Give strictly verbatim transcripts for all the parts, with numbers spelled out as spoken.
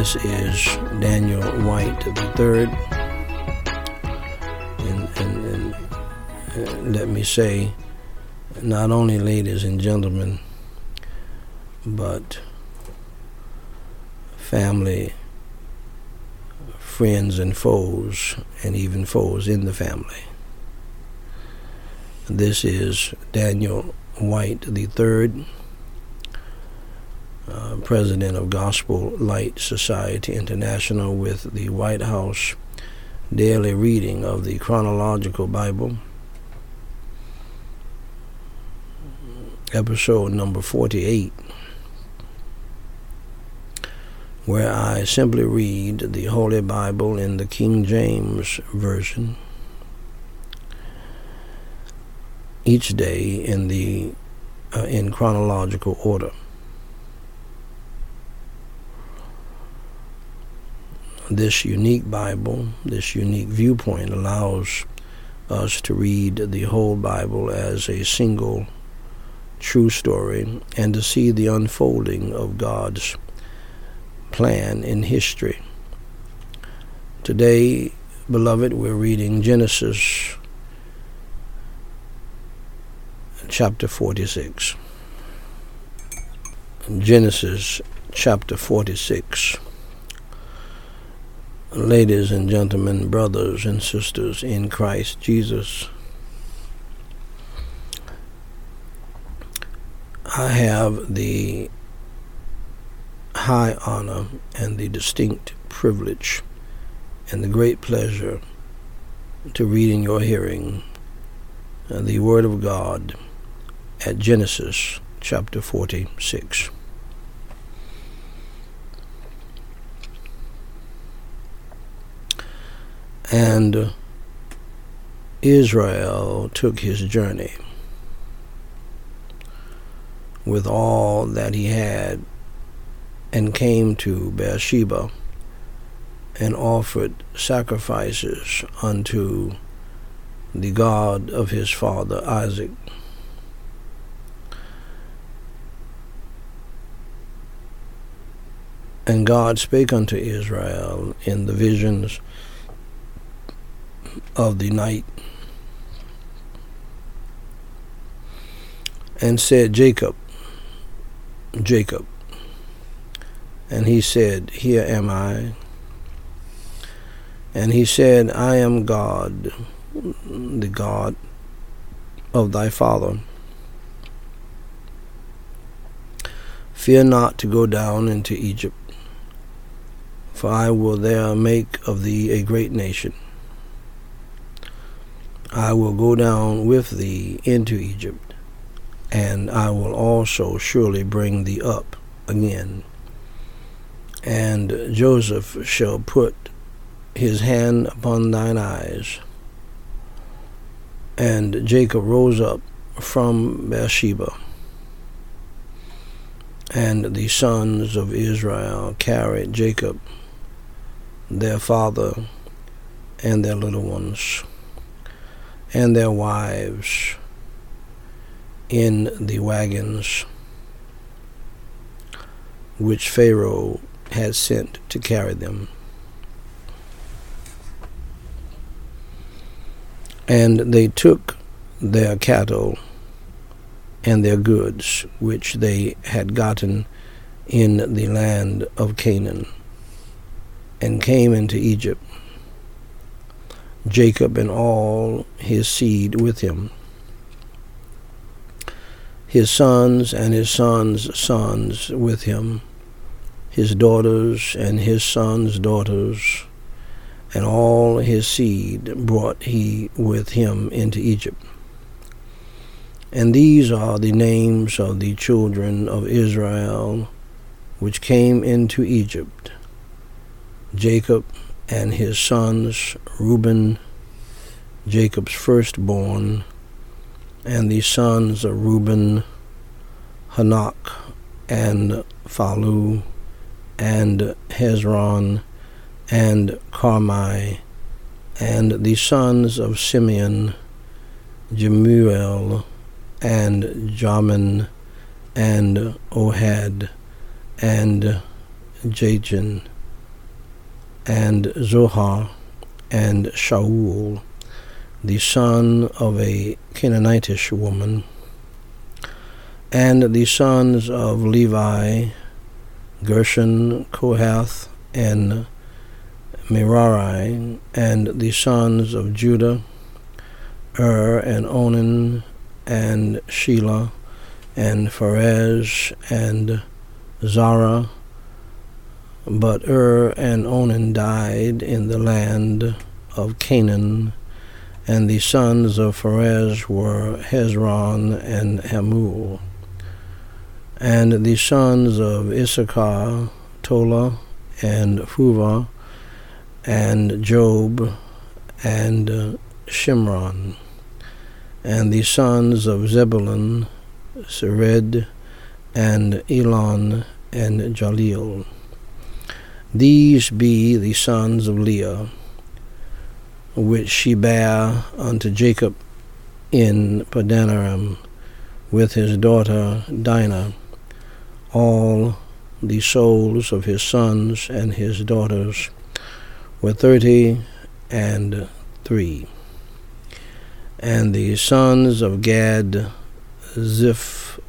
This is Daniel White the third, and, and, and uh, let me say, not only ladies and gentlemen, but family, friends and foes, and even foes in the family. This is Daniel White the third, uh, president of Gospel Light Society International, with the White House daily reading of the Chronological Bible, episode number forty-eight, where I simply read the Holy Bible in the King James Version each day in the uh, in chronological order. This unique Bible, this unique viewpoint allows us to read the whole Bible as a single true story and to see the unfolding of God's plan in history. Today, beloved, we're reading Genesis chapter forty-six. Genesis chapter forty-six. Ladies and gentlemen, brothers and sisters in Christ Jesus, I have the high honor and the distinct privilege and the great pleasure to read in your hearing uh, the Word of God at Genesis chapter forty-six. And Israel took his journey with all that he had, and came to Beersheba, and offered sacrifices unto the God of his father Isaac. And God spake unto Israel in the visions of the night, and said, Jacob, Jacob. And he said, Here am I. And he said, I am God, the God of thy father. Fear not to go down into Egypt, for I will there make of thee a great nation. I will go down with thee into Egypt, and I will also surely bring thee up again. And Joseph shall put his hand upon thine eyes. And Jacob rose up from Beersheba, and the sons of Israel carried Jacob, their father, and their little ones, and their wives, in the wagons which Pharaoh had sent to carry them. And they took their cattle and their goods which they had gotten in the land of Canaan, and came into Egypt, Jacob and all his seed with him, his sons and his sons' sons with him, his daughters and his sons' daughters, and all his seed brought he with him into Egypt. And these are the names of the children of Israel which came into Egypt: Jacob and his sons, Reuben, Jacob's firstborn, and the sons of Reuben, Hanok, and Phalu, and Hezron, and Carmi, and the sons of Simeon, Jemuel, and Jamin, and Ohad, and Jachin, and Zohar, and Shaul, the son of a Canaanitish woman, and the sons of Levi, Gershon, Kohath, and Merari, and the sons of Judah, Er, and Onan, and Shelah, and Pharez, and Zara. But Er and Onan died in the land of Canaan, and the sons of Pharez were Hezron and Hamul. And the sons of Issachar, Tola, and Phuvah, and Job, and uh, Shimron. And the sons of Zebulun, Sered, and Elon, and Jaleel. These be the sons of Leah, which she bare unto Jacob in Padanaram, with his daughter Dinah, all the souls of his sons and his daughters were thirty and three. And the sons of Gad, Ziph,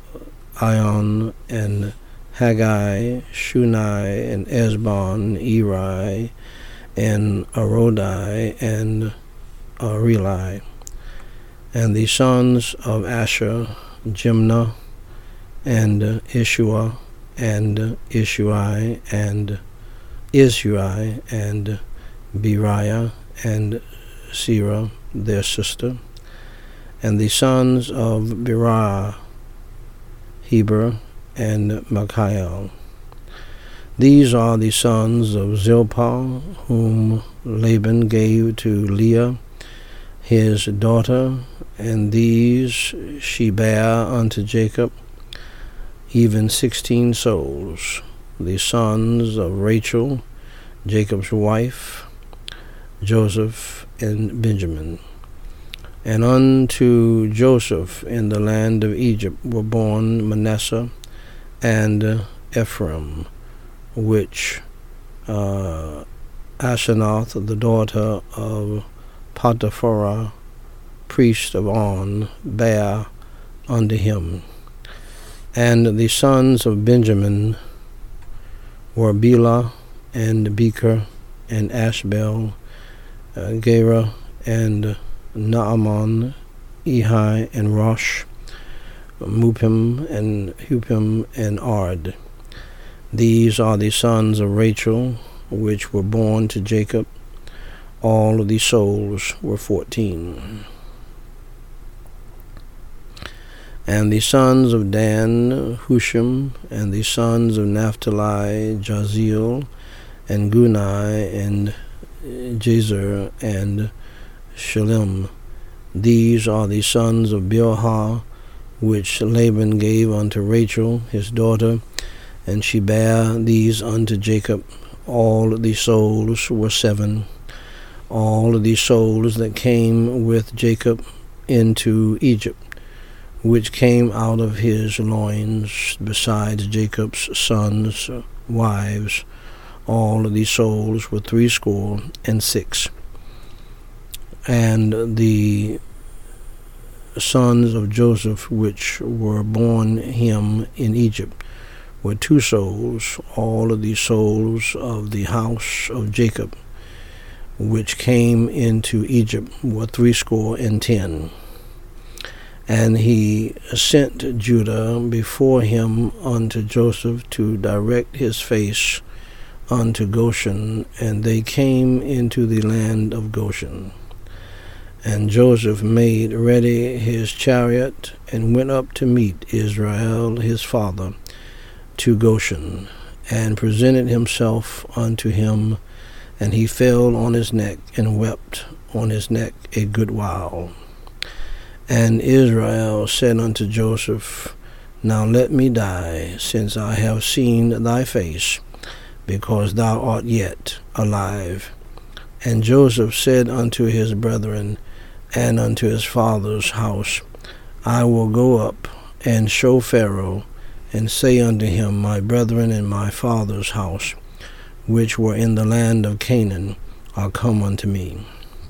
Ion, and Haggai, Shunai, and Esbon, Eri, and Arodai, and Areli. And the sons of Asher, Jimnah, and Ishua, and Ishui, and Ishui, and Beriah, and Serah, their sister. And the sons of Beriah, Heber, and Michael. These are the sons of Zilpah, whom Laban gave to Leah, his daughter, and these she bare unto Jacob, even sixteen souls, the sons of Rachel, Jacob's wife, Joseph, and Benjamin. And unto Joseph in the land of Egypt were born Manasseh and Ephraim, which uh, Asenath, the daughter of Potiphera, priest of On, bare unto him. And the sons of Benjamin were Bela, and Becher, and Ashbel, uh, Gera, and Naaman, Ehi, and Rosh, Mupim, and Hupim, and Ard. These are the sons of Rachel, which were born to Jacob. All of the souls were fourteen. And the sons of Dan, Hushim, and the sons of Naphtali, Jaziel, and Gunai, and Jezer, and Shalem. These are the sons of Bilhah, which Laban gave unto Rachel, his daughter, and she bare these unto Jacob. All the souls were seven. All the souls that came with Jacob into Egypt, which came out of his loins, besides Jacob's sons' wives, all the souls were threescore and six. And the sons of Joseph, which were born him in Egypt, were two souls. All of the souls of the house of Jacob, which came into Egypt, were threescore and ten. And he sent Judah before him unto Joseph to direct his face unto Goshen, and they came into the land of Goshen. And Joseph made ready his chariot, and went up to meet Israel his father to Goshen, and presented himself unto him, and he fell on his neck, and wept on his neck a good while. And Israel said unto Joseph, Now let me die, since I have seen thy face, because thou art yet alive. And Joseph said unto his brethren, and unto his father's house, I will go up and show Pharaoh, and say unto him, My brethren and my father's house, which were in the land of Canaan are come unto me.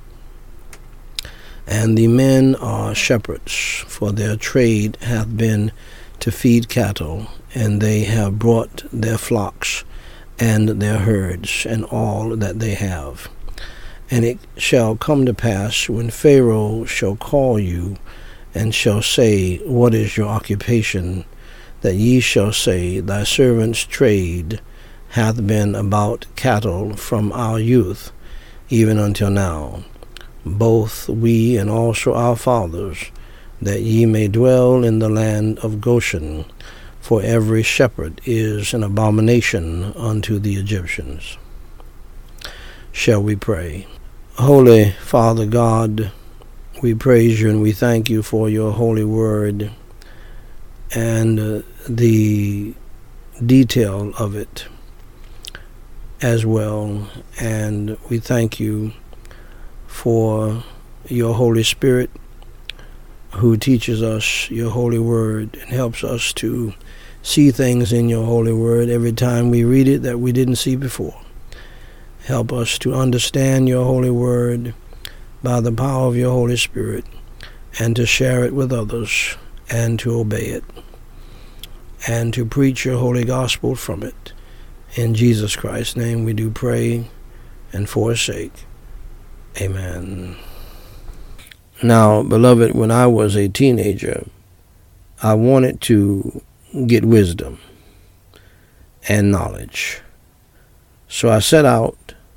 And the men are shepherds, for their trade hath been to feed cattle, and they have brought their flocks and their herds, and all that they have. And it shall come to pass, when Pharaoh shall call you, and shall say, What is your occupation? That ye shall say, Thy servant's trade hath been about cattle from our youth, even until now, both we and also our fathers, that ye may dwell in the land of Goshen, for every shepherd is an abomination unto the Egyptians. Shall we pray? Holy Father God, we praise you and we thank you for your holy word and uh, the detail of it as well. And we thank you for your Holy Spirit who teaches us your holy word and helps us to see things in your holy word every time we read it that we didn't see before. Help us to understand your holy word by the power of your Holy Spirit, and to share it with others, and to obey it, and to preach your holy gospel from it. In Jesus Christ's name we do pray, and for his sake. Amen. Now, beloved, when I was a teenager, I wanted to get wisdom and knowledge. So I set out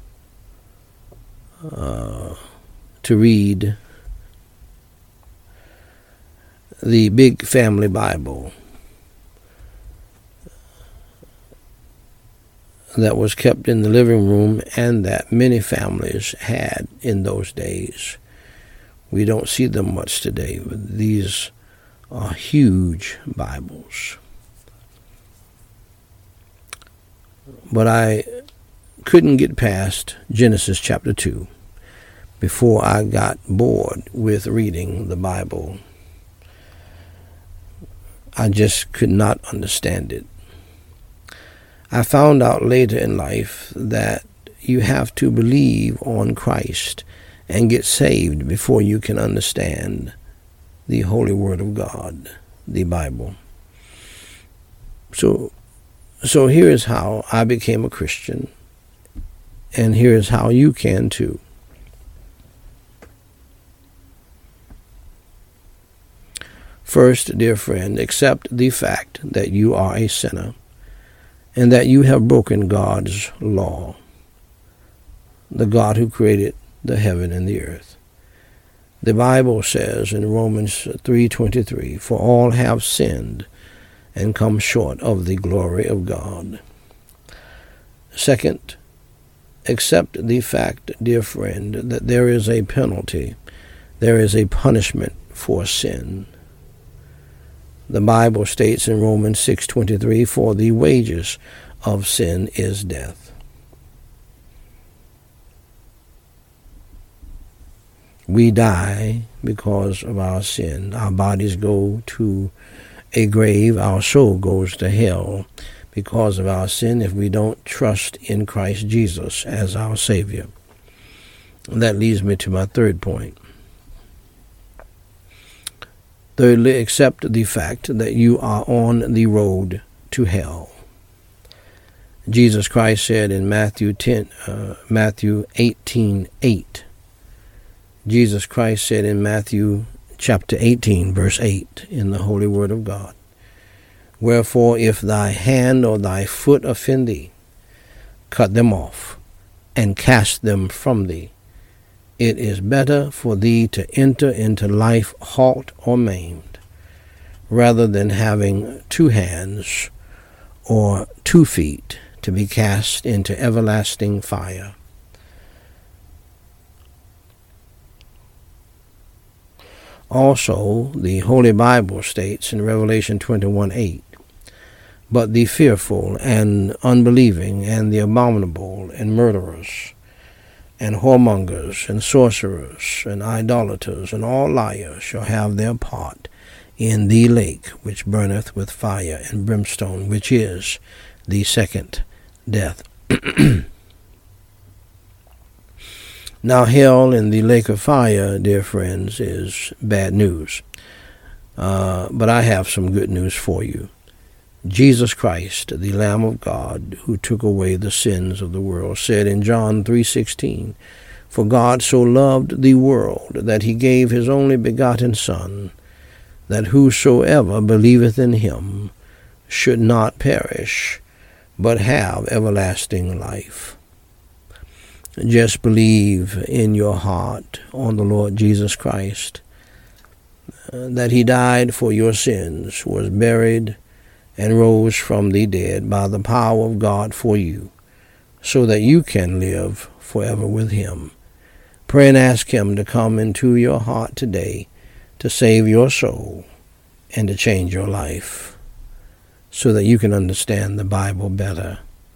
uh, to read the Big Family Bible that was kept in the living room and that many families had in those days. We don't see them much today, but these are huge Bibles. But I couldn't get past Genesis chapter two before I got bored with reading the Bible. I just could not understand it. I found out later in life that you have to believe on Christ and get saved before you can understand the Holy Word of God, the Bible. So, so here is how I became a Christian, and here is how you can too. First, dear friend, accept the fact that you are a sinner and that you have broken God's law, the God who created the heaven and the earth. The Bible says in Romans three twenty-three, For all have sinned and come short of the glory of God. Second, accept the fact, dear friend, that there is a penalty, there is a punishment for sin. The Bible states in Romans six twenty-three, For the wages of sin is death. We die because of our sin. Our bodies go to a grave. Our soul goes to hell because of our sin if we don't trust in Christ Jesus as our Savior. And that leads me to my third point. Thirdly, accept the fact that you are on the road to hell. Jesus Christ said in Matthew ten, uh, Matthew eighteen eight. Jesus Christ said in Matthew chapter eighteen, verse eight, in the Holy Word of God, Wherefore, if thy hand or thy foot offend thee, cut them off, and cast them from thee. It is better for thee to enter into life halt or maimed, rather than having two hands or two feet to be cast into everlasting fire. Also, the Holy Bible states in Revelation twenty-one eight, But the fearful and unbelieving and the abominable and murderers and whoremongers and sorcerers and idolaters and all liars shall have their part in the lake which burneth with fire and brimstone, which is the second death. Now, hell and the lake of fire, dear friends, is bad news. Uh, but I have some good news for you. Jesus Christ, the Lamb of God, who took away the sins of the world, said in John three sixteen, "For God so loved the world that he gave his only begotten Son, that whosoever believeth in him should not perish, but have everlasting life." Just believe in your heart on the Lord Jesus Christ, uh, that he died for your sins, was buried, and rose from the dead by the power of God for you, so that you can live forever with him. Pray and ask him to come into your heart today to save your soul and to change your life, so that you can understand the Bible better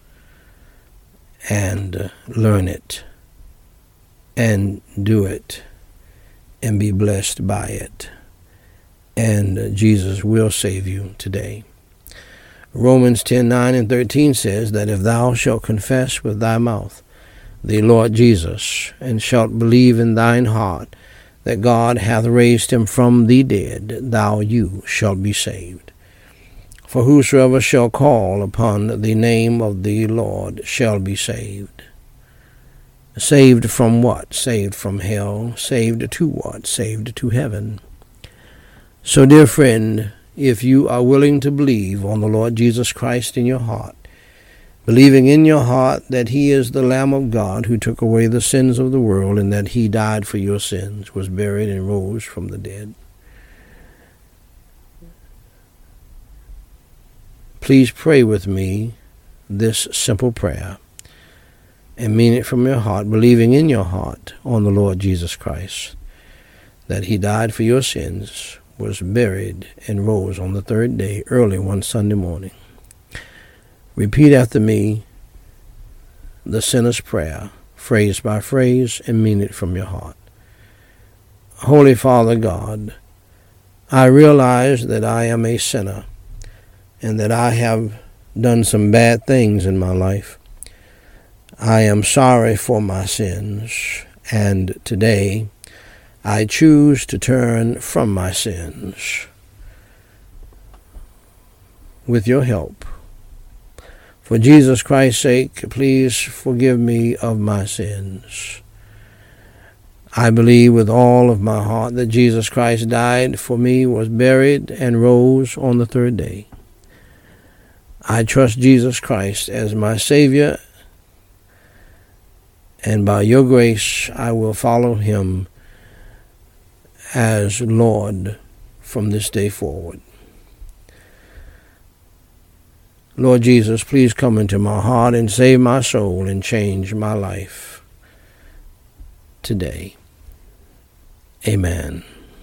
and uh, learn it and do it and be blessed by it. And uh, Jesus will save you today. Romans ten nine and thirteen says that if thou shalt confess with thy mouth the Lord Jesus, and shalt believe in thine heart that God hath raised him from the dead, thou you shalt be saved. For whosoever shall call upon the name of the Lord shall be saved. Saved from what? Saved from hell. Saved to what? Saved to heaven. So, dear friend, if you are willing to believe on the Lord Jesus Christ in your heart, believing in your heart that he is the Lamb of God who took away the sins of the world, and that he died for your sins, was buried, and rose from the dead, please pray with me this simple prayer and mean it from your heart, believing in your heart on the Lord Jesus Christ, that he died for your sins, was buried, and rose on the third day, early one Sunday morning. Repeat after me the sinner's prayer, phrase by phrase, and mean it from your heart. Holy Father God, I realize that I am a sinner and that I have done some bad things in my life. I am sorry for my sins, and today I choose to turn from my sins. With your help, for Jesus Christ's sake, please forgive me of my sins. I believe with all of my heart that Jesus Christ died for me, was buried, and rose on the third day. I trust Jesus Christ as my Savior, and by your grace I will follow him as Lord from this day forward. Lord Jesus, please come into my heart and save my soul and change my life today. Amen.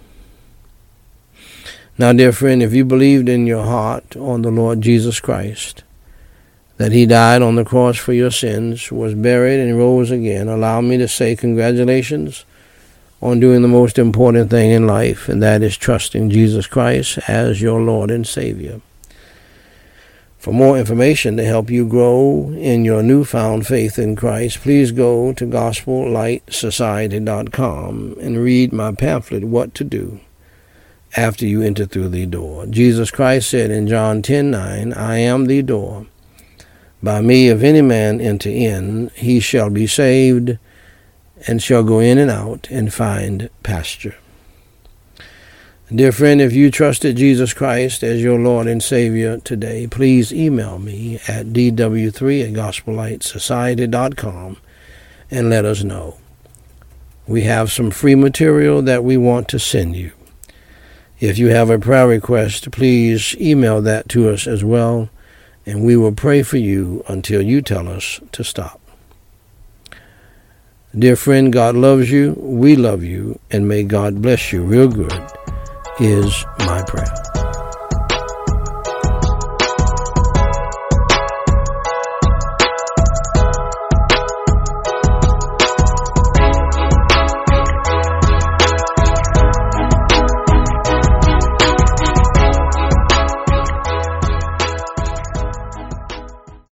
Now, dear friend, if you believed in your heart on the Lord Jesus Christ, that he died on the cross for your sins, was buried, and rose again, allow me to say congratulations on doing the most important thing in life, and that is trusting Jesus Christ as your Lord and Savior. For more information to help you grow in your newfound faith in Christ, please go to gospel light society dot com and read my pamphlet, What to Do After You Enter Through the Door. Jesus Christ said in John ten nine, I am the door. By me, if any man enter in, he shall be saved, and shall go in and out and find pasture. Dear friend, if you trusted Jesus Christ as your Lord and Savior today, please email me at d w three at gospel light society dot com and let us know. We have some free material that we want to send you. If you have a prayer request, please email that to us as well, and we will pray for you until you tell us to stop. Dear friend, God loves you, we love you, and may God bless you real good is my prayer.